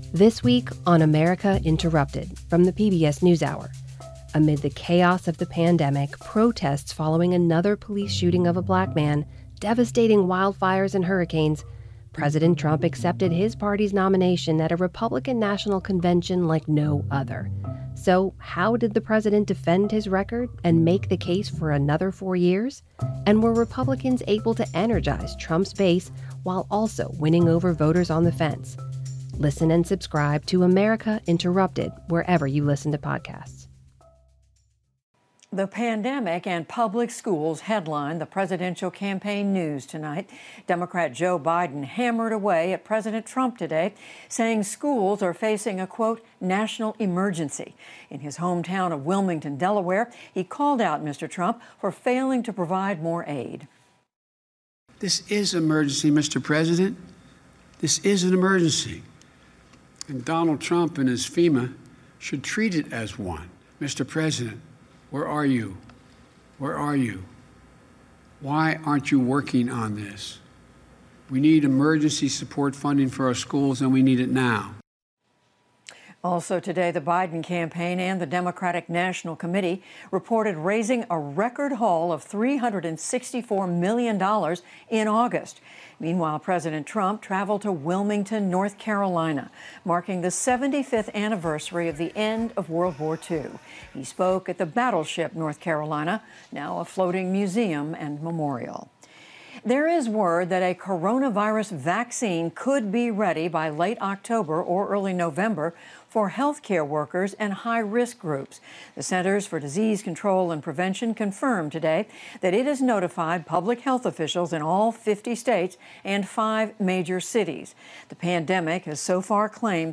This week on America Interrupted from the PBS NewsHour. Amid the chaos of the pandemic, protests following another police shooting of a black man, devastating wildfires and hurricanes, President Trump accepted his party's nomination at a Republican National Convention like no other. So, how did the president defend his record and make the case for another 4 years? And were Republicans able to energize Trump's base while also winning over voters on the fence? Listen and subscribe to America Interrupted wherever you listen to podcasts. The pandemic and public schools headline the presidential campaign news tonight. Democrat Joe Biden hammered away at President Trump today, saying schools are facing a, quote, national emergency. In his hometown of Wilmington, Delaware, he called out Mr. Trump for failing to provide more aid. This is an emergency, Mr. President. This is an emergency. And Donald Trump and his FEMA should treat it as one. Mr. President, where are you? Where are you? Why aren't you working on this? We need emergency support funding for our schools, and we need it now. Also today, the Biden campaign and the Democratic National Committee reported raising a record haul of $364 million in August. Meanwhile, President Trump traveled to Wilmington, North Carolina, marking the 75th anniversary of the end of World War II. He spoke at the Battleship North Carolina, now a floating museum and memorial. There is word that a coronavirus vaccine could be ready by late October or early November for healthcare workers and high-risk groups. The Centers for Disease Control and Prevention confirmed today that it has notified public health officials in all 50 states and 5 major cities. The pandemic has so far claimed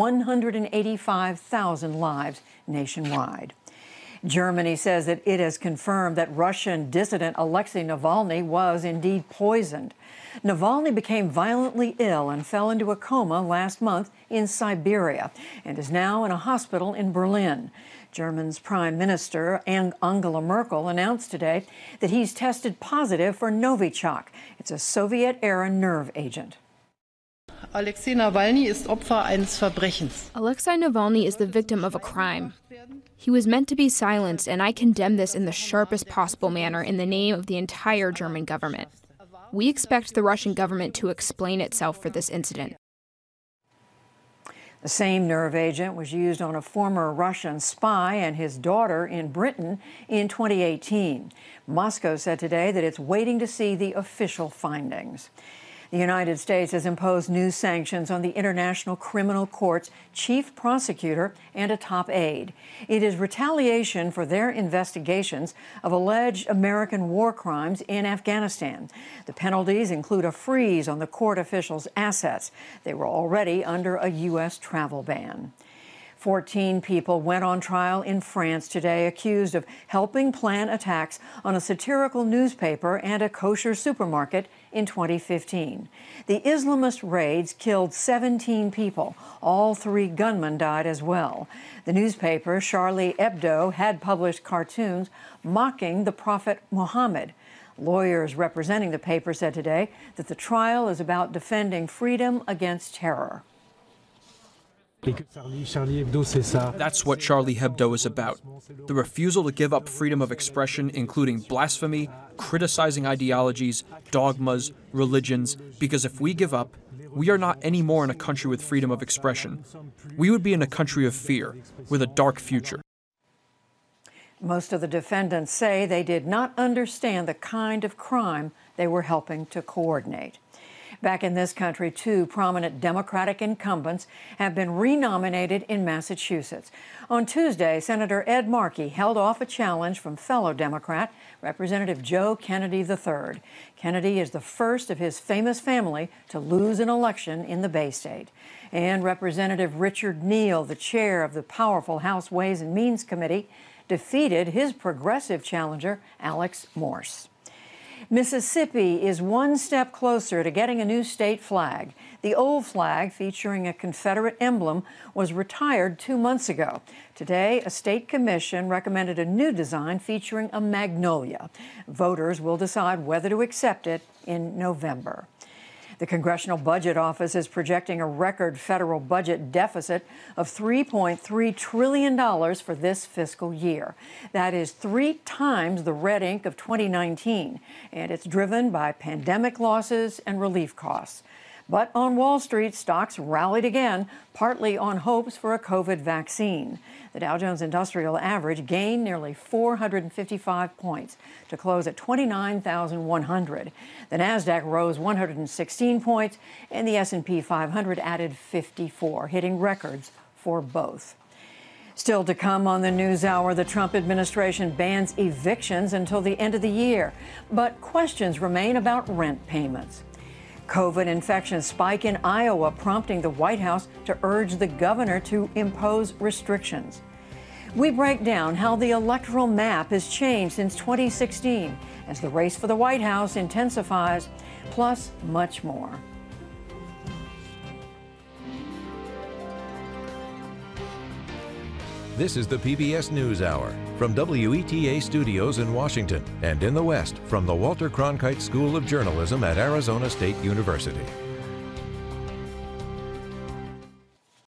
185,000 lives nationwide. Germany says that it has confirmed that Russian dissident Alexei Navalny was indeed poisoned. Navalny became violently ill and fell into a coma last month in Siberia and is now in a hospital in Berlin. Germany's Prime Minister Angela Merkel announced today that he's tested positive for Novichok. It's a Soviet-era nerve agent. Alexei Navalny ist Opfer eines Verbrechens. Alexei Navalny is the victim of a crime. He was meant to be silenced, and I condemn this in the sharpest possible manner in the name of the entire German government. We expect the Russian government to explain itself for this incident. The same nerve agent was used on a former Russian spy and his daughter in Britain in 2018. Moscow said today that it's waiting to see the official findings. The United States has imposed new sanctions on the International Criminal Court's chief prosecutor and a top aide. It is retaliation for their investigations of alleged American war crimes in Afghanistan. The penalties include a freeze on the court officials' assets. They were already under a U.S. travel ban. 14 people went on trial in France today accused of helping plan attacks on a satirical newspaper and a kosher supermarket in 2015. The Islamist raids killed 17 people. All 3 gunmen died as well. The newspaper, Charlie Hebdo, had published cartoons mocking the Prophet Muhammad. Lawyers representing the paper said today that the trial is about defending freedom against terror. That's what Charlie Hebdo is about. The refusal to give up freedom of expression, including blasphemy, criticizing ideologies, dogmas, religions, because if we give up, we are not anymore in a country with freedom of expression. We would be in a country of fear, with a dark future. Most of the defendants say they did not understand the kind of crime they were helping to coordinate. Back in this country, 2 prominent Democratic incumbents have been renominated in Massachusetts. On Tuesday, Senator Ed Markey held off a challenge from fellow Democrat, Representative Joe Kennedy III. Kennedy is the first of his famous family to lose an election in the Bay State. And Representative Richard Neal, the chair of the powerful House Ways and Means Committee, defeated his progressive challenger, Alex Morse. Mississippi is one step closer to getting a new state flag. The old flag, featuring a Confederate emblem, was retired 2 months ago. Today, a state commission recommended a new design featuring a magnolia. Voters will decide whether to accept it in November. The Congressional Budget Office is projecting a record federal budget deficit of $3.3 trillion for this fiscal year. That is 3 times the red ink of 2019, and it's driven by pandemic losses and relief costs. But on Wall Street, stocks rallied again, partly on hopes for a COVID vaccine. The Dow Jones Industrial Average gained nearly 455 points to close at 29,100. The Nasdaq rose 116 points, and the S&P 500 added 54, hitting records for both. Still to come on the NewsHour, the Trump administration bans evictions until the end of the year, but questions remain about rent payments. COVID infections spike in Iowa, prompting the White House to urge the governor to impose restrictions. We break down how the electoral map has changed since 2016 as the race for the White House intensifies, plus much more. This is the PBS NewsHour from WETA Studios in Washington and in the West from the Walter Cronkite School of Journalism at Arizona State University.